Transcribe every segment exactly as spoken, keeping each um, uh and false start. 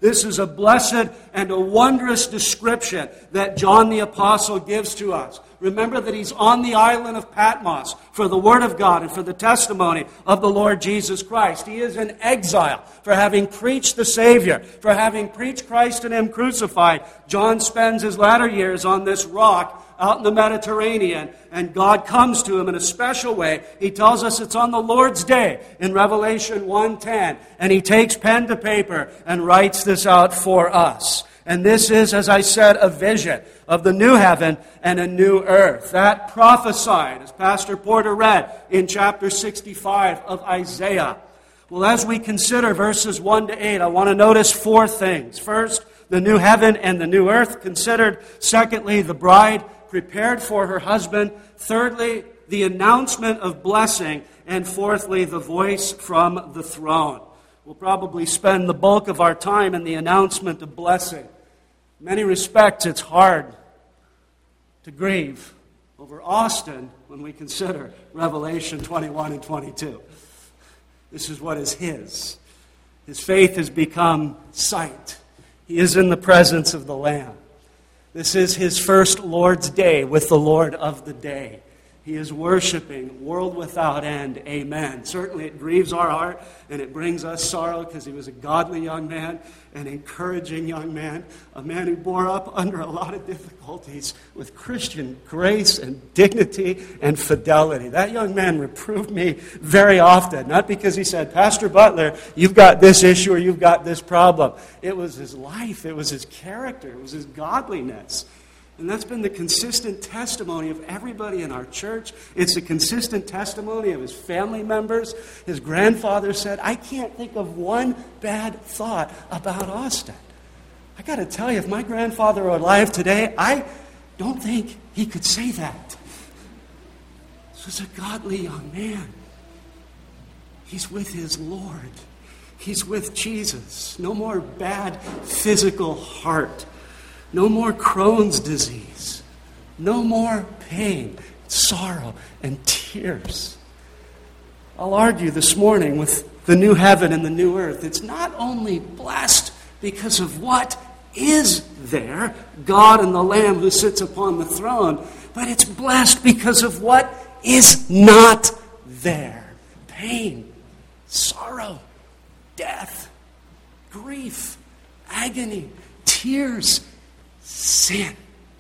This is a blessed and a wondrous description that John the Apostle gives to us. Remember that he's on the island of Patmos for the Word of God and for the testimony of the Lord Jesus Christ. He is in exile for having preached the Savior, for having preached Christ and Him crucified. John spends his latter years on this rock out in the Mediterranean, and God comes to him in a special way. He tells us it's on the Lord's day in Revelation one ten, and he takes pen to paper and writes this out for us. And this is, as I said, a vision of the new heaven and a new earth. That prophesied, as Pastor Porter read in chapter sixty-five of Isaiah. Well, as we consider verses one to eight, I want to notice four things. First, the new heaven and the new earth considered. Secondly, the bride prepared for her husband. Thirdly, the announcement of blessing. And fourthly, the voice from the throne. We'll probably spend the bulk of our time in the announcement of blessing. In many respects, it's hard to grieve over Austin when we consider Revelation twenty-one and twenty-two. This is what is his. His faith has become sight. He is in the presence of the Lamb. This is his first Lord's Day with the Lord of the day. He is worshiping, world without end. Amen. Certainly it grieves our heart and it brings us sorrow because he was a godly young man, an encouraging young man, a man who bore up under a lot of difficulties with Christian grace and dignity and fidelity. That young man reproved me very often, not because he said, Pastor Butler, you've got this issue or you've got this problem. It was his life, it was his character, it was his godliness. And that's been the consistent testimony of everybody in our church. It's the consistent testimony of his family members. His grandfather said, I can't think of one bad thought about Austin. I got to tell you, if my grandfather were alive today, I don't think he could say that. This was a godly young man. He's with his Lord. He's with Jesus. No more bad physical heart. No more Crohn's disease. No more pain, sorrow, and tears. I'll argue this morning with the new heaven and the new earth. It's not only blessed because of what is there, God and the Lamb who sits upon the throne, but it's blessed because of what is not there. Pain, sorrow, death, grief, agony, tears, sin.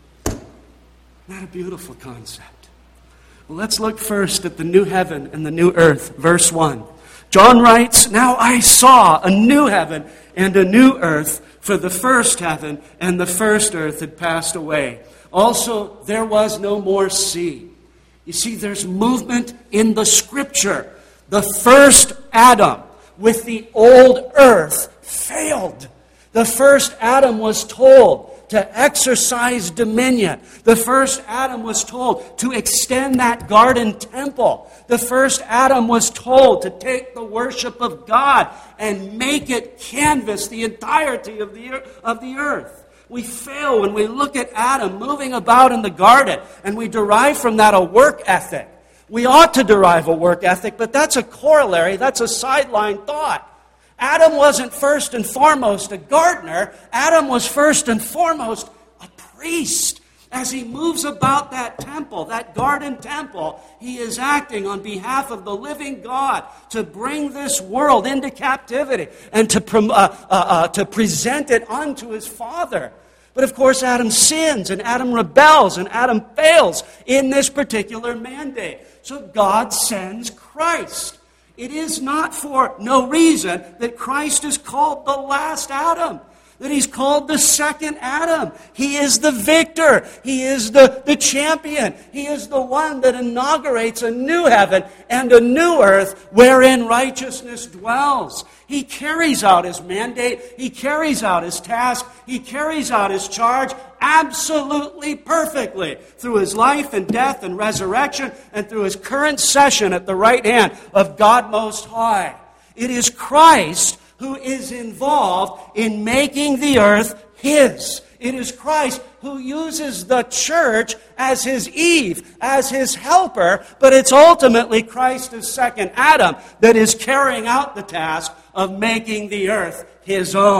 Not a beautiful concept. Well, let's look first at the new heaven and the new earth. Verse one. John writes, Now I saw a new heaven and a new earth, for the first heaven and the first earth had passed away. Also, there was no more sea. You see, there's movement in the Scripture. The first Adam with the old earth failed. The first Adam was told to exercise dominion. The first Adam was told to extend that garden temple. The first Adam was told to take the worship of God and make it canvas the entirety of the, of the earth. We fail when we look at Adam moving about in the garden and we derive from that a work ethic. We ought to derive a work ethic, but that's a corollary, that's a sideline thought. Adam wasn't first and foremost a gardener. Adam was first and foremost a priest. As he moves about that temple, that garden temple, he is acting on behalf of the living God to bring this world into captivity and to, uh, uh, uh, to present it unto his Father. But of course, Adam sins, and Adam rebels, and Adam fails in this particular mandate. So God sends Christ. It is not for no reason that Christ is called the last Adam, that he's called the second Adam. He is the victor. He is the, the champion. He is the one that inaugurates a new heaven and a new earth wherein righteousness dwells. He carries out his mandate. He carries out his task. He carries out his charge absolutely perfectly through his life and death and resurrection and through his current session at the right hand of God Most High. It is Christ who is involved in making the earth his. It is Christ who uses the church as his Eve, as his helper, but it's ultimately Christ as second Adam that is carrying out the task of making the earth his own.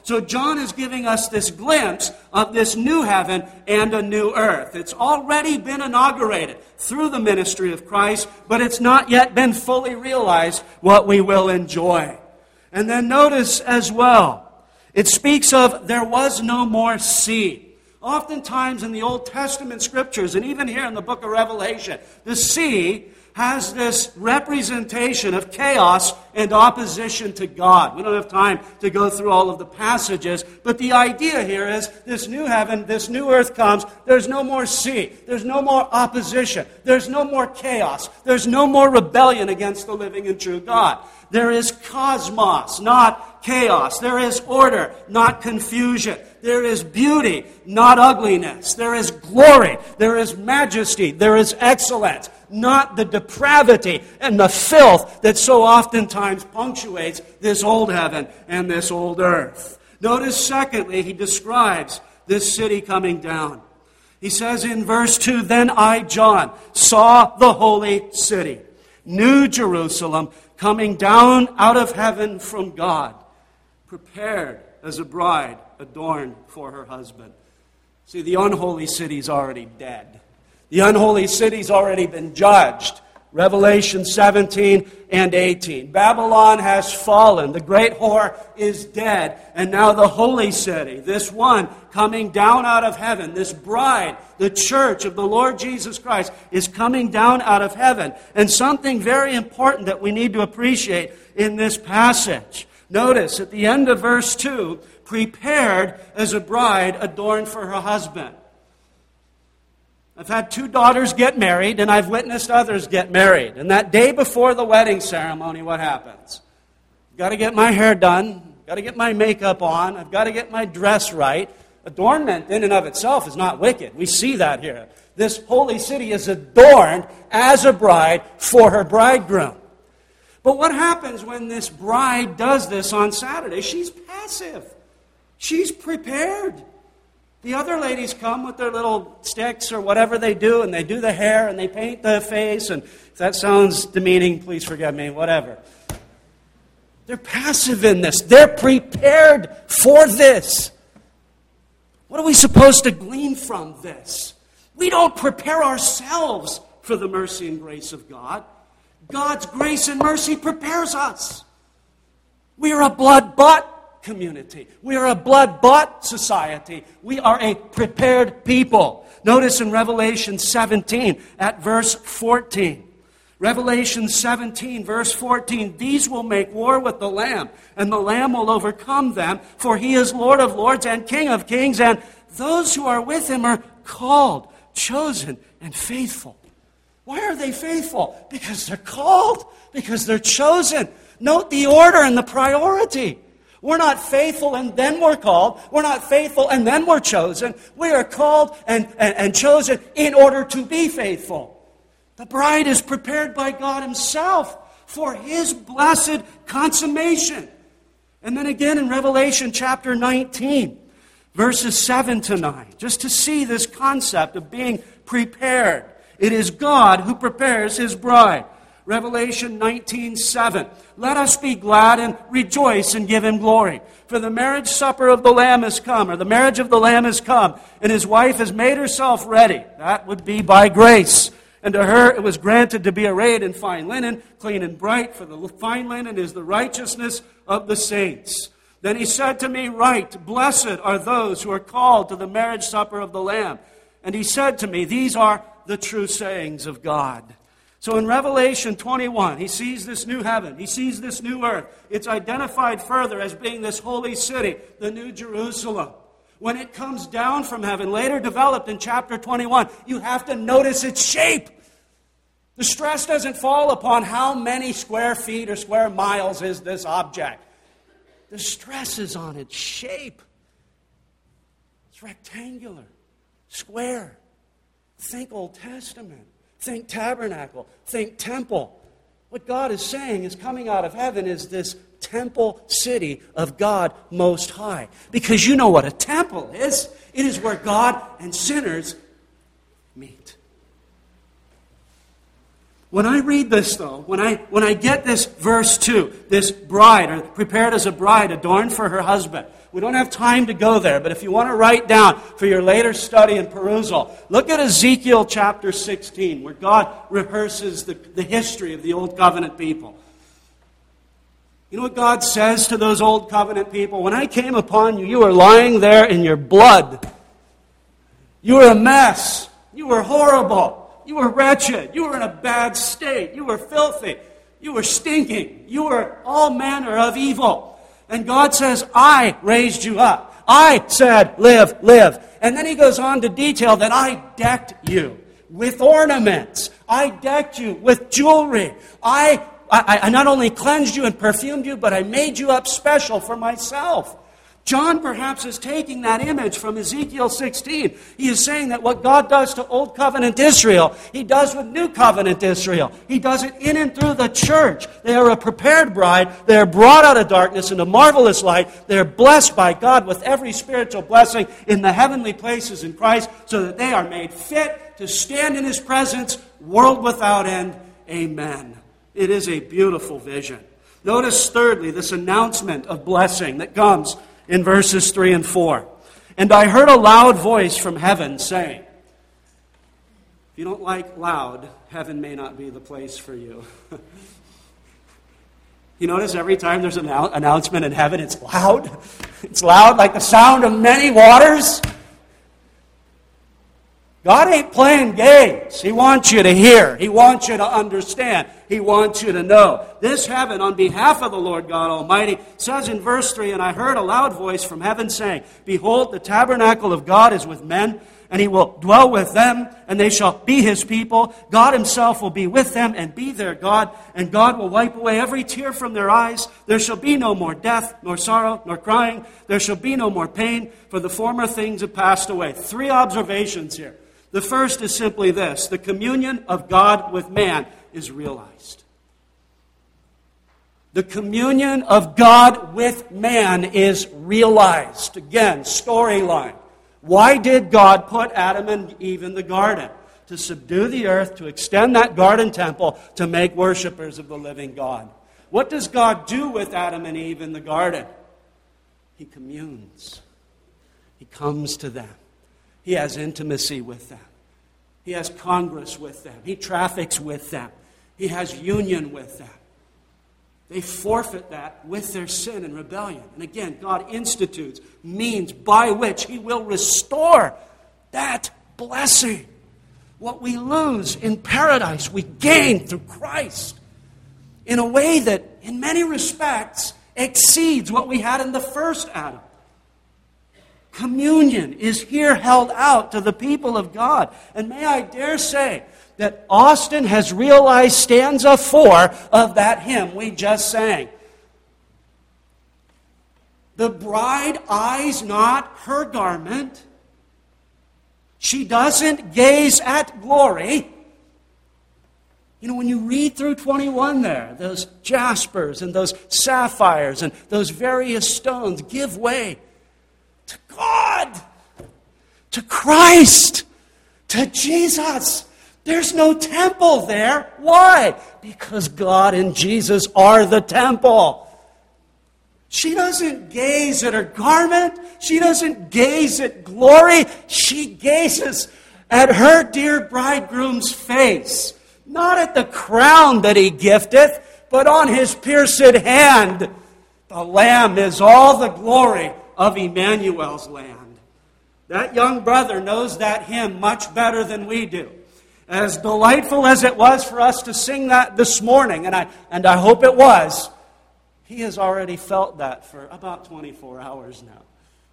So John is giving us this glimpse of this new heaven and a new earth. It's already been inaugurated through the ministry of Christ, but it's not yet been fully realized what we will enjoy. And then notice as well, it speaks of there was no more sea. Oftentimes in the Old Testament scriptures, and even here in the book of Revelation, the sea has this representation of chaos and opposition to God. We don't have time to go through all of the passages, but the idea here is this new heaven, this new earth comes, there's no more sea, there's no more opposition, there's no more chaos, there's no more rebellion against the living and true God. There is cosmos, not chaos. There is order, not confusion. There is beauty, not ugliness. There is glory. There is majesty. There is excellence, not the depravity and the filth that so oftentimes punctuates this old heaven and this old earth. Notice, secondly, he describes this city coming down. He says in verse two, "Then I, John, saw the holy city, New Jerusalem, coming down out of heaven from God, prepared as a bride adorned for her husband." See, the unholy city's already dead. The unholy city's already been judged. Revelation seventeen and eighteen. Babylon has fallen. The great whore is dead. And now the holy city, this one coming down out of heaven, this bride, the church of the Lord Jesus Christ, is coming down out of heaven. And something very important that we need to appreciate in this passage. Notice at the end of verse two, prepared as a bride adorned for her husband. I've had two daughters get married, and I've witnessed others get married. And that day before the wedding ceremony, what happens? I've got to get my hair done. I've got to get my makeup on. I've got to get my dress right. Adornment in and of itself is not wicked. We see that here. This holy city is adorned as a bride for her bridegroom. But what happens when this bride does this on Saturday? She's passive. She's prepared. The other ladies come with their little sticks or whatever they do, and they do the hair, and they paint the face, and if that sounds demeaning, please forgive me, whatever. They're passive in this. They're prepared for this. What are we supposed to glean from this? We don't prepare ourselves for the mercy and grace of God. God's grace and mercy prepares us. We are a blood-bought community. We are a blood-bought society. We are a prepared people. Notice in Revelation seventeen at verse fourteen. Revelation seventeen, verse fourteen, "These will make war with the Lamb, and the Lamb will overcome them, for he is Lord of lords and King of kings, and those who are with him are called, chosen, and faithful." Why are they faithful? Because they're called, because they're chosen. Note the order and the priority. We're not faithful and then we're called. We're not faithful and then we're chosen. We are called and, and, and chosen in order to be faithful. The bride is prepared by God himself for his blessed consummation. And then again in Revelation chapter nineteen, verses seven to nine, just to see this concept of being prepared. It is God who prepares his bride. Revelation nineteen seven. "Let us be glad and rejoice and give him glory. For the marriage supper of the Lamb has come," or the marriage of the Lamb has come, "and his wife has made herself ready." That would be by grace. "And to her it was granted to be arrayed in fine linen, clean and bright, for the fine linen is the righteousness of the saints. Then he said to me, Write, blessed are those who are called to the marriage supper of the Lamb. And he said to me, These are the true sayings of God." So in Revelation twenty-one, he sees this new heaven. He sees this new earth. It's identified further as being this holy city, the New Jerusalem. When it comes down from heaven, later developed in chapter twenty-one, you have to notice its shape. The stress doesn't fall upon how many square feet or square miles is this object. The stress is on its shape. It's rectangular, square. Think Old Testament. Think tabernacle. Think temple. What God is saying is coming out of heaven is this temple city of God Most High. Because you know what a temple is. It is where God and sinners meet. When I read this, though, when I when I get this verse two, this bride, or prepared as a bride adorned for her husband, We don't have time to go there, but if you want to write down for your later study and perusal, look at Ezekiel chapter sixteen, where God rehearses the, the history of the Old Covenant people. You know what God says to those Old Covenant people? When I came upon you, you were lying there in your blood. You were a mess. You were horrible. You were wretched. You were in a bad state. You were filthy. You were stinking. You were all manner of evil. And God says, I raised you up. I said, live, live. And then he goes on to detail that I decked you with ornaments. I decked you with jewelry. I, I, I not only cleansed you and perfumed you, but I made you up special for myself. John perhaps is taking that image from Ezekiel sixteen. He is saying that what God does to Old Covenant Israel, He does with New Covenant Israel. He does it in and through the church. They are a prepared bride. They are brought out of darkness into marvelous light. They are blessed by God with every spiritual blessing in the heavenly places in Christ, so that they are made fit to stand in His presence, world without end. Amen. It is a beautiful vision. Notice, thirdly, this announcement of blessing that comes in verses three and four. And I heard a loud voice from heaven saying, if you don't like loud, heaven may not be the place for you. You notice every time there's an announcement in heaven, it's loud. It's loud like the sound of many waters. God ain't playing games. He wants you to hear. He wants you to understand. He wants you to know. This heaven, on behalf of the Lord God Almighty, says in verse three, and I heard a loud voice from heaven saying, behold, the tabernacle of God is with men, and He will dwell with them, and they shall be His people. God Himself will be with them and be their God, and God will wipe away every tear from their eyes. There shall be no more death, nor sorrow, nor crying. There shall be no more pain, for the former things have passed away. Three observations here. The first is simply this: the communion of God with man is realized. The communion of God with man is realized. Again, storyline. Why did God put Adam and Eve in the garden? To subdue the earth, to extend that garden temple, to make worshipers of the living God. What does God do with Adam and Eve in the garden? He communes. He comes to them. He has intimacy with them. He has congress with them. He traffics with them. He has union with them. They forfeit that with their sin and rebellion. And again, God institutes means by which He will restore that blessing. What we lose in paradise, we gain through Christ in a way that, in many respects, exceeds what we had in the first Adam. Communion is here held out to the people of God. And may I dare say that Austin has realized stanza four of that hymn we just sang. The bride eyes not her garment. She doesn't gaze at glory. You know, when you read through twenty-one there, those jaspers and those sapphires and those various stones give way to God, to Christ, to Jesus. There's no temple there. Why? Because God and Jesus are the temple. She doesn't gaze at her garment. She doesn't gaze at glory. She gazes at her dear bridegroom's face. Not at the crown that He gifteth, but on His pierced hand. The Lamb is all the glory of Emmanuel's land. That young brother knows that hymn much better than we do. As delightful as it was for us to sing that this morning, and I and I hope it was, he has already felt that for about twenty-four hours now.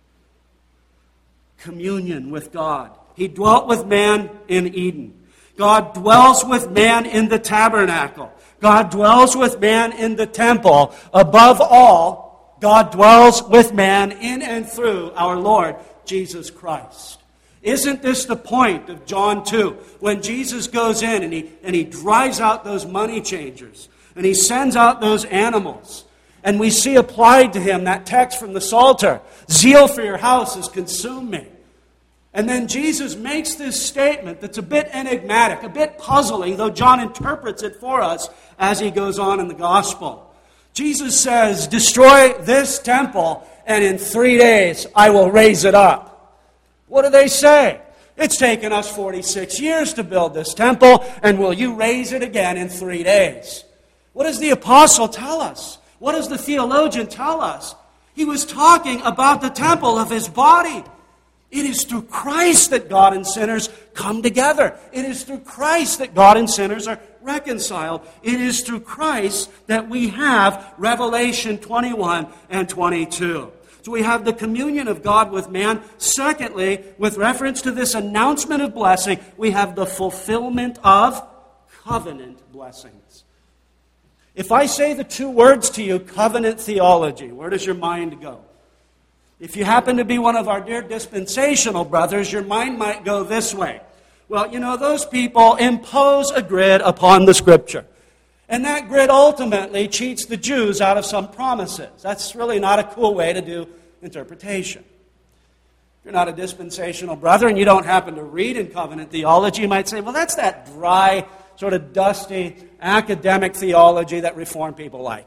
Communion with God. He dwelt with man in Eden. God dwells with man in the tabernacle. God dwells with man in the temple. Above all, God dwells with man in and through our Lord Jesus Christ. Isn't this the point of John two? When Jesus goes in and he, and he drives out those money changers, and He sends out those animals, and we see applied to Him that text from the Psalter, zeal for your house has consumed me. And then Jesus makes this statement that's a bit enigmatic, a bit puzzling, though John interprets it for us as he goes on in the gospel. Jesus says, destroy this temple, and in three days I will raise it up. What do they say? It's taken us forty-six years to build this temple, and will you raise it again in three days? What does the apostle tell us? What does the theologian tell us? He was talking about the temple of his body. It is through Christ that God and sinners come together. It is through Christ that God and sinners are reconciled. It is through Christ that we have Revelation twenty-one and twenty-two. So we have the communion of God with man. Secondly, with reference to this announcement of blessing, we have the fulfillment of covenant blessings. If I say the two words to you, covenant theology, where does your mind go? If you happen to be one of our dear dispensational brothers, your mind might go this way. Well, you know, those people impose a grid upon the Scripture. And that grid ultimately cheats the Jews out of some promises. That's really not a cool way to do interpretation. If you're not a dispensational brother and you don't happen to read in covenant theology, you might say, well, that's that dry, sort of dusty, academic theology that Reformed people like.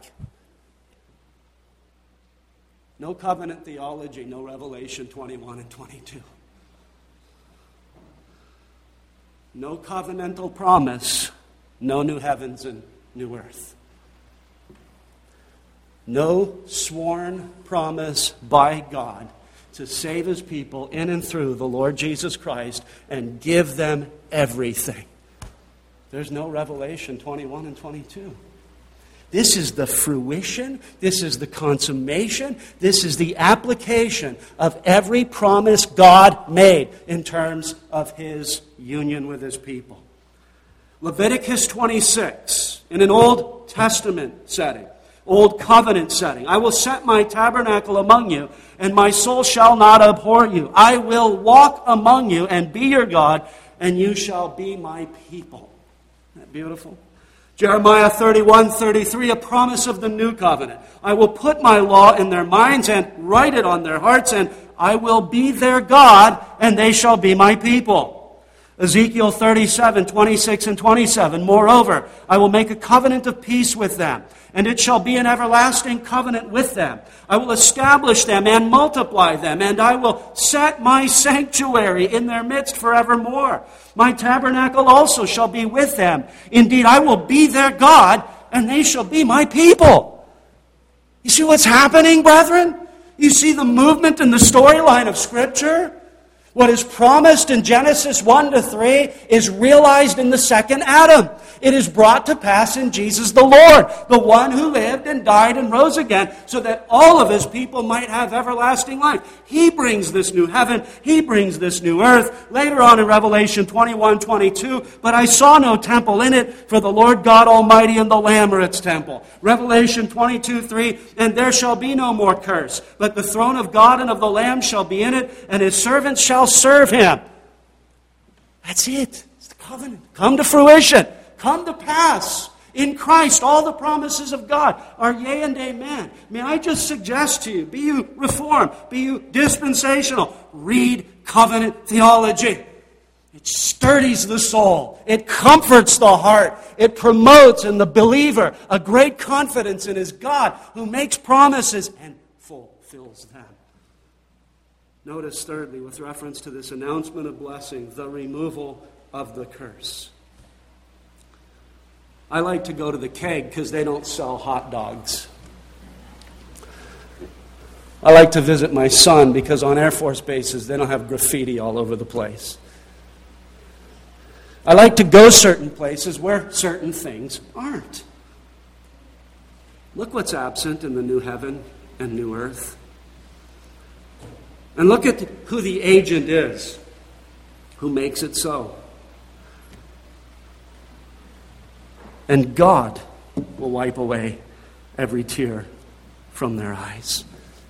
No covenant theology, no Revelation twenty-one and twenty-two. No covenantal promise, no new heavens and new earth. No sworn promise by God to save His people in and through the Lord Jesus Christ and give them everything. There's no Revelation twenty-one and twenty-two. This is the fruition, this is the consummation, this is the application of every promise God made in terms of His union with His people. Leviticus twenty-six, in an Old Testament setting, Old Covenant setting. I will set my tabernacle among you, and my soul shall not abhor you. I will walk among you and be your God, and you shall be my people. Isn't that beautiful? Jeremiah thirty-one thirty-three, a promise of the new covenant. I will put my law in their minds and write it on their hearts, and I will be their God, and they shall be my people. Ezekiel thirty-seven twenty-six and twenty-seven, moreover, I will make a covenant of peace with them, and it shall be an everlasting covenant with them. I will establish them and multiply them, and I will set my sanctuary in their midst forevermore. My tabernacle also shall be with them. Indeed, I will be their God, and they shall be my people. You see what's happening, brethren? You see the movement in the storyline of Scripture? What is promised in Genesis one to three is realized in the second Adam. It is brought to pass in Jesus the Lord, the one who lived and died and rose again, so that all of His people might have everlasting life. He brings this new heaven. He brings this new earth. Later on in Revelation twenty-one twenty-two, but I saw no temple in it, for the Lord God Almighty and the Lamb are its temple. Revelation twenty-two three, and there shall be no more curse, but the throne of God and of the Lamb shall be in it, and His servants shall serve Him. That's it. It's the covenant. Come to fruition. Come to pass. In Christ, all the promises of God are yea and amen. May I just suggest to you, be you Reformed, be you dispensational, read covenant theology. It sturdies the soul. It comforts the heart. It promotes in the believer a great confidence in his God who makes promises and fulfills them. Notice, thirdly, with reference to this announcement of blessing, the removal of the curse. I like to go to the Keg because they don't sell hot dogs. I like to visit my son because on Air Force bases they don't have graffiti all over the place. I like to go certain places where certain things aren't. Look what's absent in the new heaven and new earth. And look at who the agent is who makes it so. And God will wipe away every tear from their eyes.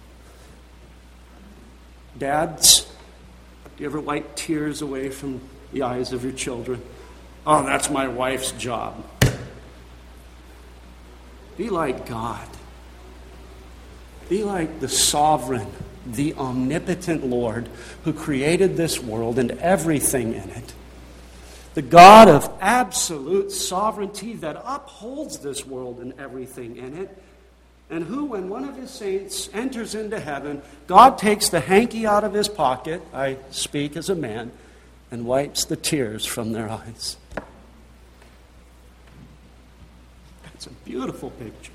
Dads, do you ever wipe tears away from the eyes of your children? Oh, that's my wife's job. Be like God. Be like the sovereign, the omnipotent Lord who created this world and everything in it. The God of absolute sovereignty that upholds this world and everything in it. and who, when one of his saints enters into heaven, God takes the hanky out of his pocket, I speak as a man, and wipes the tears from their eyes. That's a beautiful picture.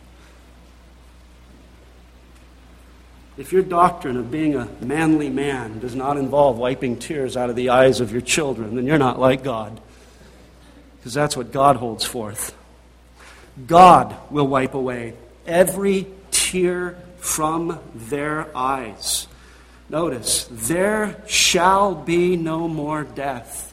If your doctrine of being a manly man does not involve wiping tears out of the eyes of your children, then you're not like God. Because that's what God holds forth. God will wipe away every tear from their eyes. Notice, there shall be no more death.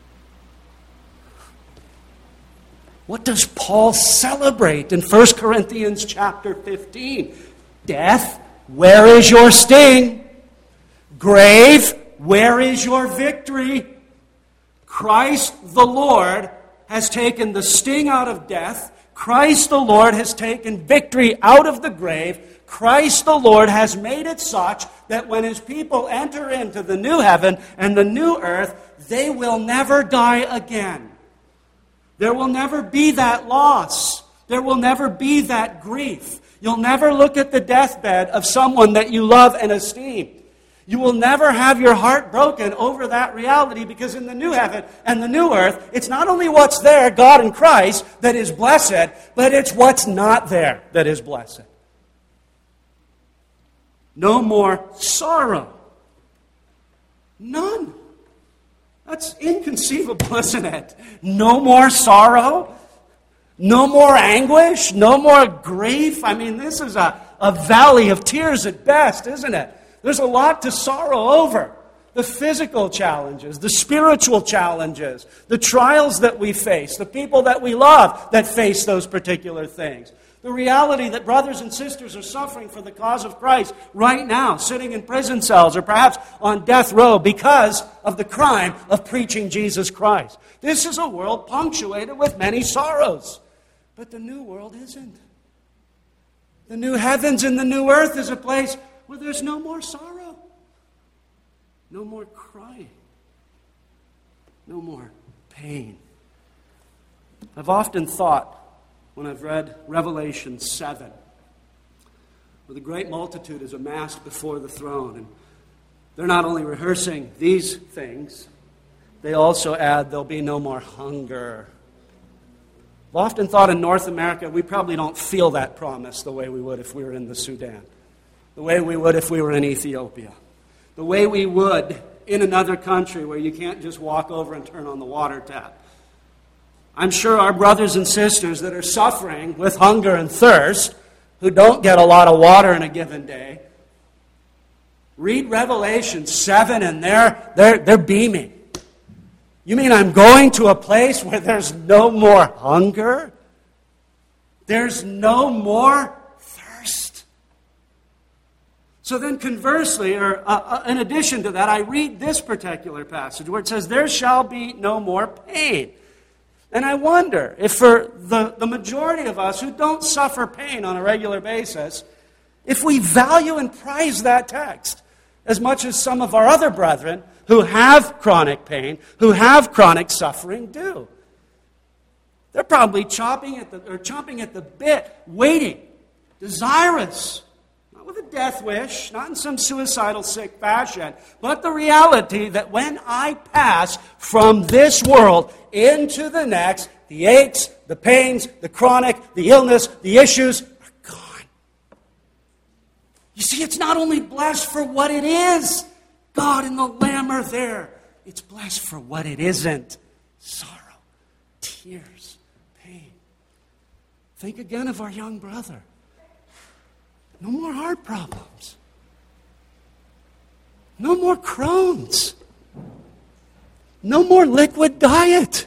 What does Paul celebrate in First Corinthians chapter fifteen? Death, where is your sting? Grave, where is your victory? Christ the Lord has taken the sting out of death. Christ the Lord has taken victory out of the grave. Christ the Lord has made it such that when his people enter into the new heaven and the new earth, they will never die again. There will never be that loss. There will never be that grief. You'll never look at the deathbed of someone that you love and esteem. You will never have your heart broken over that reality, because in the new heaven and the new earth, it's not only what's there, God in Christ, that is blessed, but it's what's not there that is blessed. No more sorrow. None. That's inconceivable, isn't it? No more sorrow. No more anguish. No more grief. I mean, this is a, a valley of tears at best, isn't it? There's a lot to sorrow over. The physical challenges, the spiritual challenges, the trials that we face, the people that we love that face those particular things. The reality that brothers and sisters are suffering for the cause of Christ right now, sitting in prison cells or perhaps on death row because of the crime of preaching Jesus Christ. This is a world punctuated with many sorrows. But the new world isn't. The new heavens and the new earth is a place where there's no more sorrow, no more crying, no more pain. I've often thought, when I've read Revelation seven, where the great multitude is amassed before the throne, and they're not only rehearsing these things, they also add there'll be no more hunger. I've often thought in North America, we probably don't feel that promise the way we would if we were in the Sudan, the way we would if we were in Ethiopia, the way we would in another country where you can't just walk over and turn on the water tap. I'm sure our brothers and sisters that are suffering with hunger and thirst, who don't get a lot of water in a given day, read Revelation seven and they're, they're, they're beaming. You mean I'm going to a place where there's no more hunger? There's no more thirst? So then conversely, or uh, uh, in addition to that, I read this particular passage where it says, there shall be no more pain. And I wonder if for the, the majority of us who don't suffer pain on a regular basis, if we value and prize that text as much as some of our other brethren who have chronic pain, who have chronic suffering do. They're probably chopping at the, or chomping at the bit, waiting, desirous, not with a death wish, not in some suicidal sick fashion, but the reality that when I pass from this world into the next, the aches, the pains, the chronic, the illness, the issues are gone. You see, it's not only blessed for what it is. God and the Lamb are there. It's blessed for what it isn't. Sorrow, tears, pain. Think again of our young brother. No more heart problems. No more Crohn's. No more liquid diet.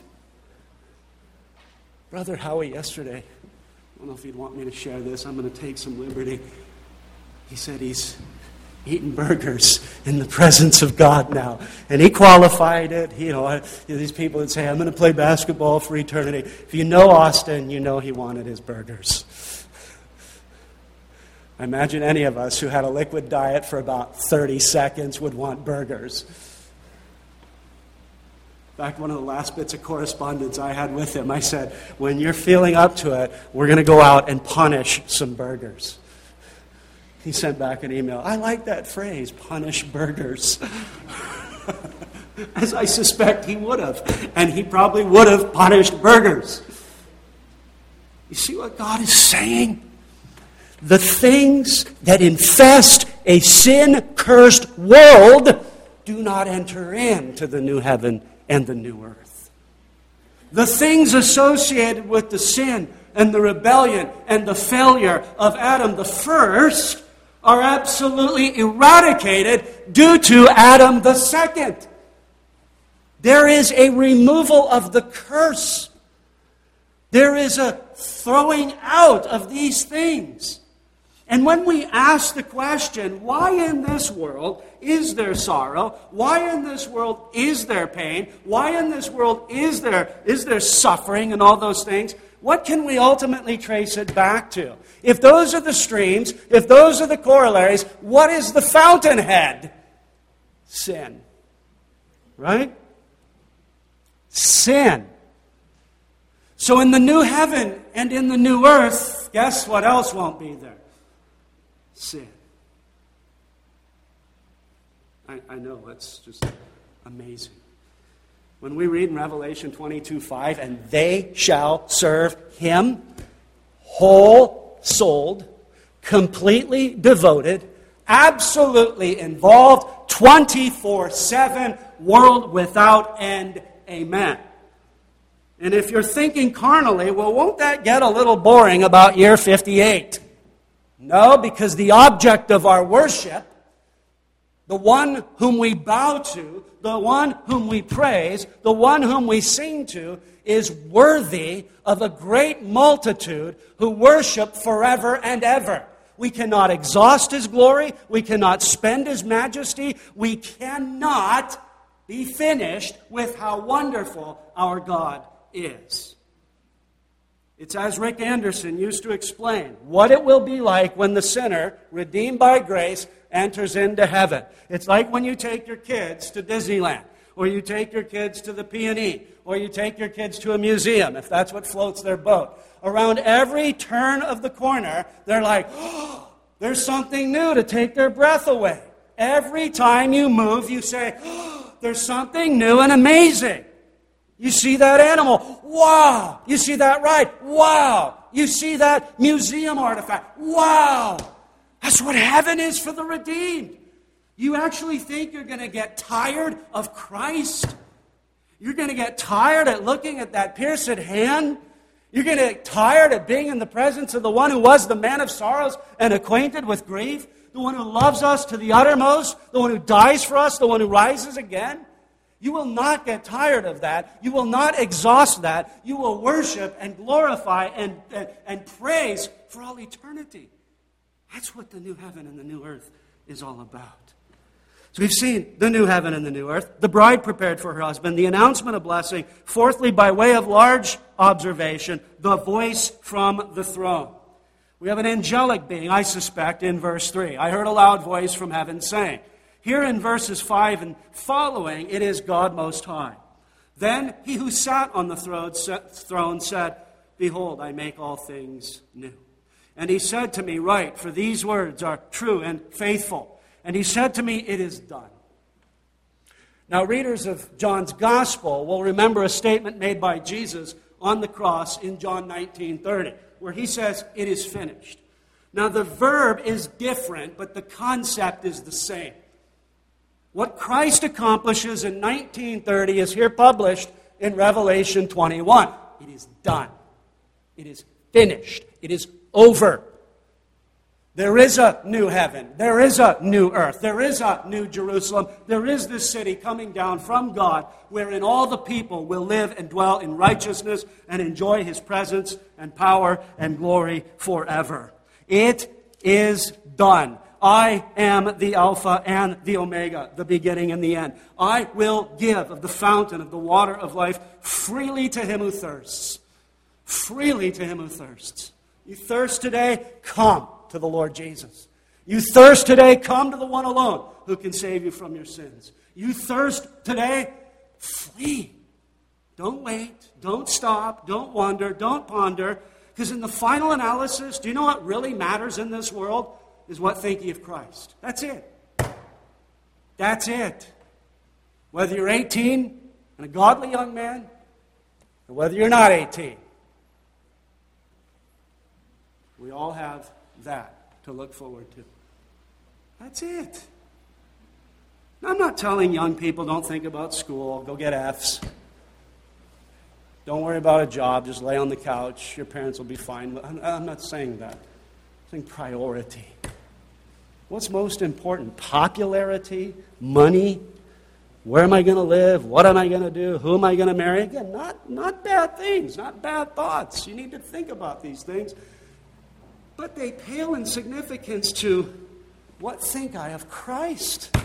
Brother Howie yesterday, I don't know if he'd want me to share this. I'm going to take some liberty. He said he's eating burgers in the presence of God now. And he qualified it. You know, these people would say, I'm going to play basketball for eternity. If you know Austin, you know he wanted his burgers. I imagine any of us who had a liquid diet for about thirty seconds would want burgers. In fact, one of the last bits of correspondence I had with him, I said, when you're feeling up to it, we're going to go out and punish some burgers. He sent back an email. I like that phrase, punish burgers. As I suspect he would have. And he probably would have punished burgers. You see what God is saying? The things that infest a sin-cursed world do not enter into the new heaven and the new earth. The things associated with the sin and the rebellion and the failure of Adam the first are absolutely eradicated due to Adam the second. There is a removal of the curse. There is a throwing out of these things. And when we ask the question, why in this world is there sorrow? Why in this world is there pain? Why in this world is there, is there suffering and all those things? What can we ultimately trace it back to? If those are the streams, if those are the corollaries, what is the fountainhead? Sin. Right? Sin. So in the new heaven and in the new earth, guess what else won't be there? Sin. I, I know, that's just amazing. When we read in Revelation twenty-two five, and they shall serve him, whole-souled, completely devoted, absolutely involved, twenty-four seven, world without end, amen. And if you're thinking carnally, well, won't that get a little boring about year fifty-eight? No, because the object of our worship, the one whom we bow to, the one whom we praise, the one whom we sing to, is worthy of a great multitude who worship forever and ever. We cannot exhaust his glory. We cannot spend his majesty. We cannot be finished with how wonderful our God is. It's as Rick Anderson used to explain, what it will be like when the sinner, redeemed by grace, enters into heaven. It's like when you take your kids to Disneyland, or you take your kids to the P and E, or you take your kids to a museum, if that's what floats their boat. Around every turn of the corner, they're like, oh, there's something new to take their breath away. Every time you move, you say, oh, there's something new and amazing. You see that animal, wow. You see that ride, wow. You see that museum artifact, wow. That's what heaven is for the redeemed. You actually think you're going to get tired of Christ? You're going to get tired at looking at that pierced hand? You're going to get tired at being in the presence of the one who was the man of sorrows and acquainted with grief? The one who loves us to the uttermost? The one who dies for us? The one who rises again? You will not get tired of that. You will not exhaust that. You will worship and glorify and, and, and praise for all eternity. That's what the new heaven and the new earth is all about. So we've seen the new heaven and the new earth, the bride prepared for her husband, the announcement of blessing. Fourthly, by way of large observation, the voice from the throne. We have an angelic being, I suspect, in verse three. I heard a loud voice from heaven saying. Here in verses five and following, it is God Most High. Then he who sat on the throne said, Behold, I make all things new. And he said to me, Write, for these words are true and faithful. And he said to me, It is done. Now, readers of John's Gospel will remember a statement made by Jesus on the cross in John nineteen thirty, where he says, It is finished. Now, the verb is different, but the concept is the same. What Christ accomplishes in nineteen thirty is here published in Revelation twenty-one. It is done. It is finished. It is over. There is a new heaven. There is a new earth. There is a new Jerusalem. There is this city coming down from God wherein all the people will live and dwell in righteousness and enjoy his presence and power and glory forever. It is done. I am the Alpha and the Omega, the beginning and the end. I will give of the fountain of the water of life freely to him who thirsts. Freely to him who thirsts. You thirst today? Come to the Lord Jesus. You thirst today? Come to the one alone who can save you from your sins. You thirst today? Flee. Don't wait. Don't stop. Don't wonder. Don't ponder. Because in the final analysis, do you know what really matters in this world? is what think ye of Christ. That's it. That's it. Whether you're eighteen and a godly young man, or whether you're not eighteen, we all have that to look forward to. That's it. I'm not telling young people don't think about school, go get F's. Don't worry about a job, just lay on the couch, your parents will be fine. I'm not saying that. I'm saying priority. What's most important? Popularity? Money? Where am I going to live? What am I going to do? Who am I going to marry? Again, not, not bad things, not bad thoughts. You need to think about these things. But they pale in significance to what think I of Christ?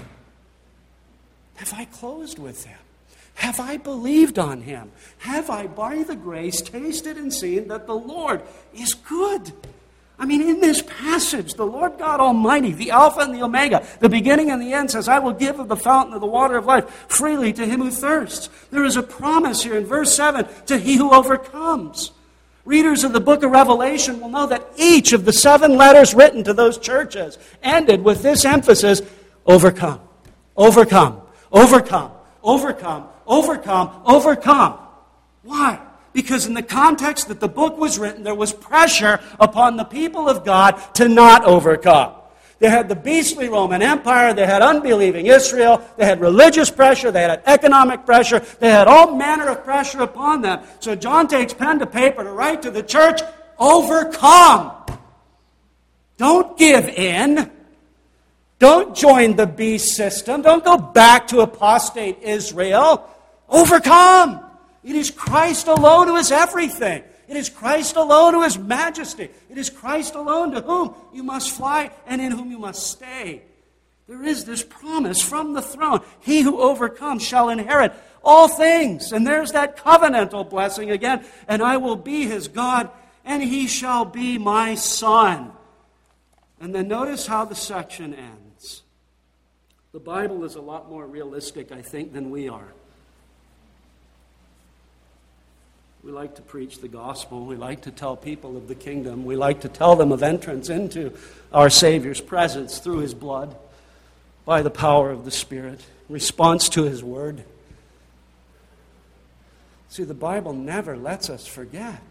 Have I closed with Him? Have I believed on Him? Have I, by the grace, tasted and seen that the Lord is good? I mean, in this passage, the Lord God Almighty, the Alpha and the Omega, the beginning and the end, says, I will give of the fountain of the water of life freely to him who thirsts. There is a promise here in verse seven to he who overcomes. Readers of the book of Revelation will know that each of the seven letters written to those churches ended with this emphasis, overcome, overcome, overcome, overcome, overcome, overcome. Why? Because in the context that the book was written, there was pressure upon the people of God to not overcome. They had the beastly Roman Empire, they had unbelieving Israel, they had religious pressure, they had economic pressure, they had all manner of pressure upon them. So John takes pen to paper to write to the church, overcome. Don't give in. Don't join the beast system. Don't go back to apostate Israel. Overcome. It is Christ alone who is everything. It is Christ alone who is majesty. It is Christ alone to whom you must fly and in whom you must stay. There is this promise from the throne. He who overcomes shall inherit all things. And there's that covenantal blessing again. And I will be his God, and he shall be my son. And then notice how the section ends. The Bible is a lot more realistic, I think, than we are. We like to preach the gospel. We like to tell people of the kingdom. We like to tell them of entrance into our Savior's presence through his blood, by the power of the Spirit, response to his word. See, the Bible never lets us forget.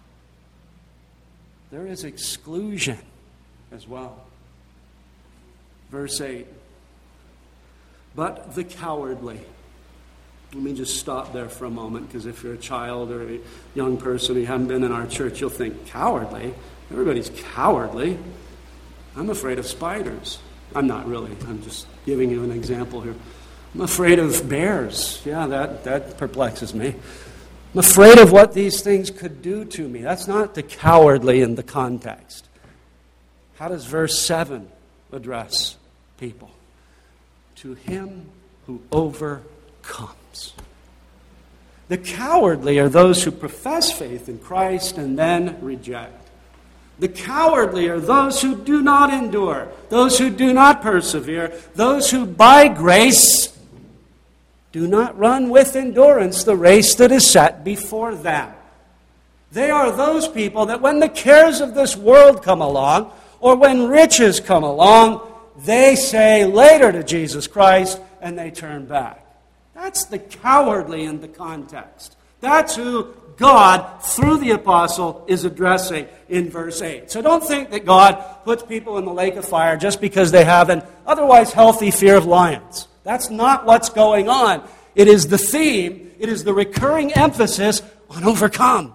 There is exclusion as well. Verse eight. But the cowardly. Let me just stop there for a moment, because if you're a child or a young person who haven't been in our church, you'll think, cowardly? Everybody's cowardly. I'm afraid of spiders. I'm not really. I'm just giving you an example here. I'm afraid of bears. Yeah, that, that perplexes me. I'm afraid of what these things could do to me. That's not the cowardly in the context. How does verse seven address people? To him who overcomes. The cowardly are those who profess faith in Christ and then reject. The cowardly are those who do not endure, those who do not persevere, those who by grace do not run with endurance the race that is set before them. They are those people that when the cares of this world come along, or when riches come along, they say later to Jesus Christ and they turn back. That's the cowardly in the context. That's who God, through the apostle, is addressing in verse eight. So don't think that God puts people in the lake of fire just because they have an otherwise healthy fear of lions. That's not what's going on. It is the theme, it is the recurring emphasis on overcome.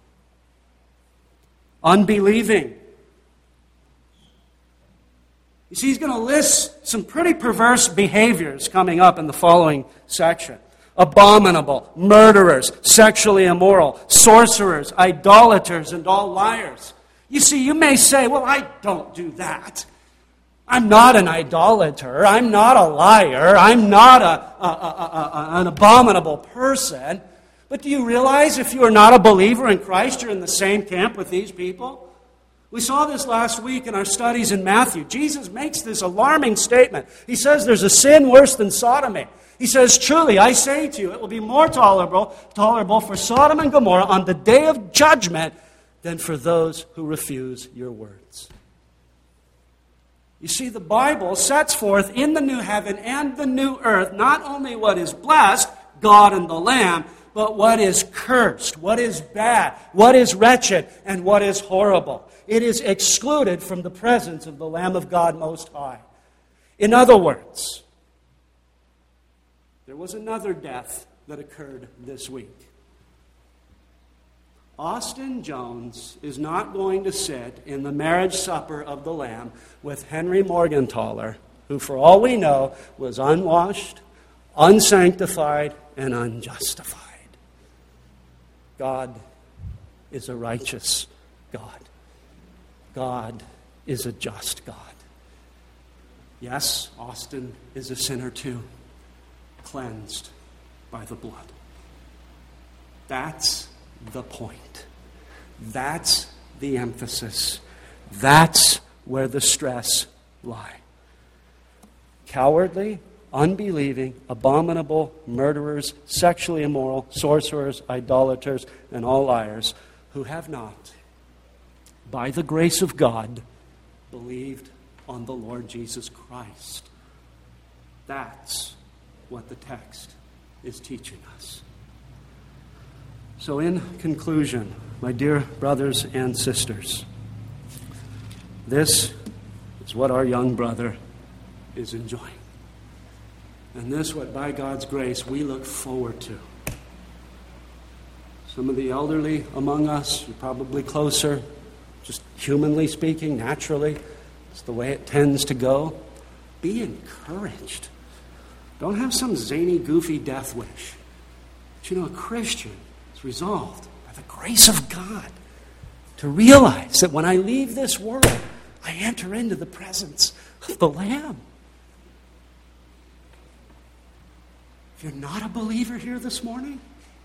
Unbelieving. You see, he's going to list some pretty perverse behaviors coming up in the following section. Abominable, murderers, sexually immoral, sorcerers, idolaters, and all liars. You see, you may say, well, I don't do that. I'm not an idolater. I'm not a liar. I'm not a, a, a, a, an abominable person. But do you realize if you are not a believer in Christ, you're in the same camp with these people? We saw this last week in our studies in Matthew. Jesus makes this alarming statement. He says there's a sin worse than sodomy. He says, truly, I say to you, it will be more tolerable, tolerable for Sodom and Gomorrah on the day of judgment than for those who refuse your words. You see, the Bible sets forth in the new heaven and the new earth not only what is blessed, God and the Lamb, but what is cursed, what is bad, what is wretched, and what is horrible. It is excluded from the presence of the Lamb of God Most High. In other words, there was another death that occurred this week. Austin Jones is not going to sit in the marriage supper of the Lamb with Henry Morgenthaler, who for all we know was unwashed, unsanctified, and unjustified. God is a righteous God. God is a just God. Yes, Austin is a sinner too, cleansed by the blood. That's the point. That's the emphasis. That's where the stress lies. Cowardly, unbelieving, abominable, murderers, sexually immoral, sorcerers, idolaters, and all liars who have not, by the grace of God, believed on the Lord Jesus Christ. That's what the text is teaching us. So in conclusion, my dear brothers and sisters, this is what our young brother is enjoying. And this, what by God's grace we look forward to. Some of the elderly among us are probably closer, just humanly speaking, naturally. It's the way it tends to go. Be encouraged. Don't have some zany, goofy death wish. But you know, a Christian is resolved by the grace of God to realize that when I leave this world, I enter into the presence of the Lamb. If you're not a believer here this morning,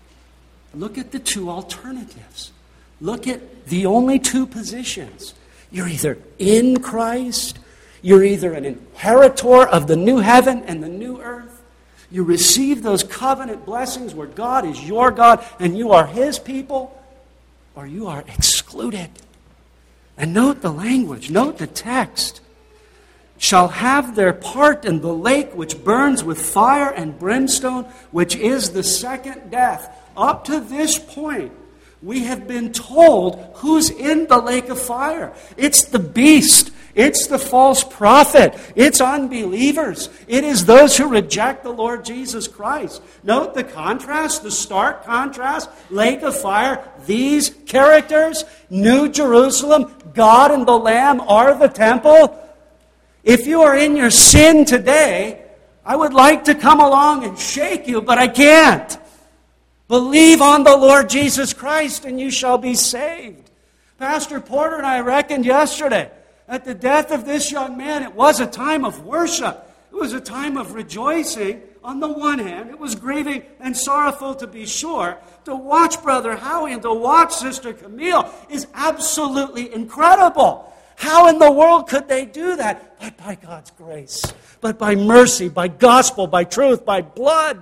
look at the two alternatives. Look at the only two positions. You're either in Christ, you're either an inheritor of the new heaven and the new earth. You receive those covenant blessings where God is your God and you are His people, or you are excluded. And note the language, note the text. Shall have their part in the lake which burns with fire and brimstone, which is the second death. Up to this point, we have been told who's in the lake of fire. It's the beast. It's the false prophet. It's unbelievers. It is those who reject the Lord Jesus Christ. Note the contrast, the stark contrast. Lake of fire, these characters, New Jerusalem, God and the Lamb are the temple. If you are in your sin today, I would like to come along and shake you, but I can't. Believe on the Lord Jesus Christ and you shall be saved. Pastor Porter and I reckoned yesterday, at the death of this young man, it was a time of worship. It was a time of rejoicing on the one hand. It was grieving and sorrowful to be sure. To watch Brother Howie and to watch Sister Camille is absolutely incredible. How in the world could they do that? But by God's grace, but by mercy, by gospel, by truth, by blood.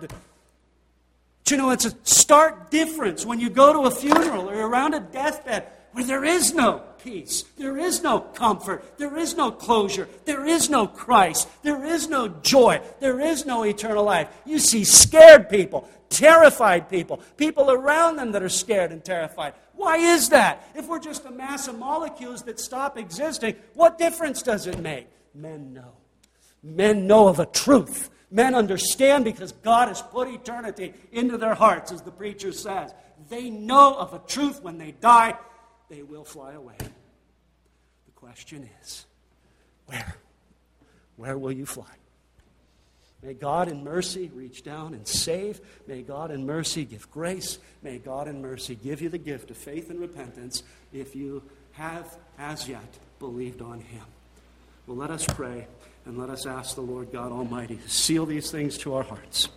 But you know, it's a stark difference when you go to a funeral or around a deathbed where there is no peace, there is no comfort, there is no closure, there is no Christ, there is no joy, there is no eternal life. You see scared people, terrified people, people around them that are scared and terrified. Why is that? If we're just a mass of molecules that stop existing, what difference does it make? Men know. Men know of a truth. Men understand because God has put eternity into their hearts, as the preacher says. They know of a truth when they die, they will fly away. The question is, where? Where will you fly? May God in mercy reach down and save. May God in mercy give grace. May God in mercy give you the gift of faith and repentance if you have as yet believed on Him. Well, let us pray and let us ask the Lord God Almighty to seal these things to our hearts.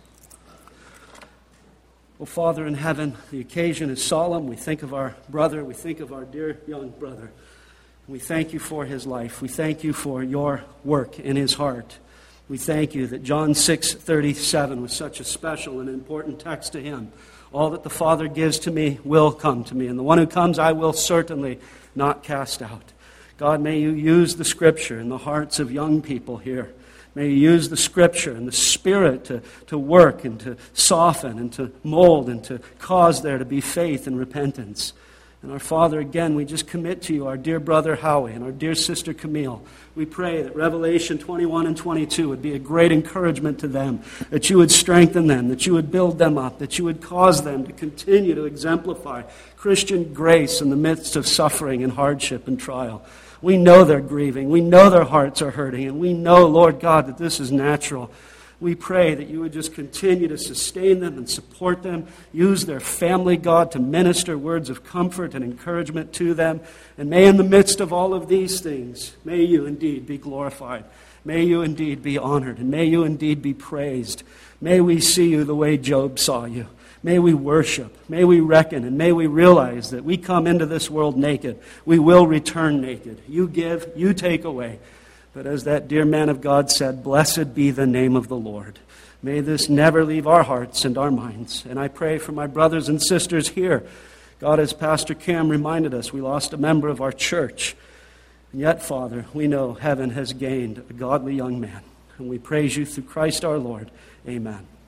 Oh, Father in heaven, the occasion is solemn. We think of our brother. We think of our dear young brother. We thank you for his life. We thank you for your work in his heart. We thank you that John six thirty-seven was such a special and important text to him. All that the Father gives to me will come to me, and the one who comes I will certainly not cast out. God, may you use the Scripture in the hearts of young people here. May you use the Scripture and the Spirit to, to work and to soften and to mold and to cause there to be faith and repentance. And our Father, again, we just commit to you our dear brother Howie and our dear sister Camille. We pray that Revelation twenty-one and twenty-two would be a great encouragement to them, that you would strengthen them, that you would build them up, that you would cause them to continue to exemplify Christian grace in the midst of suffering and hardship and trial. We know they're grieving. We know their hearts are hurting. And we know, Lord God, that this is natural. We pray that you would just continue to sustain them and support them. Use their family, God, to minister words of comfort and encouragement to them. And may in the midst of all of these things, may you indeed be glorified. May you indeed be honored. And may you indeed be praised. May we see you the way Job saw you. May we worship, may we reckon, and may we realize that we come into this world naked. We will return naked. You give, you take away. But as that dear man of God said, blessed be the name of the Lord. May this never leave our hearts and our minds. And I pray for my brothers and sisters here. God, as Pastor Cam reminded us, we lost a member of our church. And yet, Father, we know heaven has gained a godly young man. And we praise you through Christ our Lord. Amen.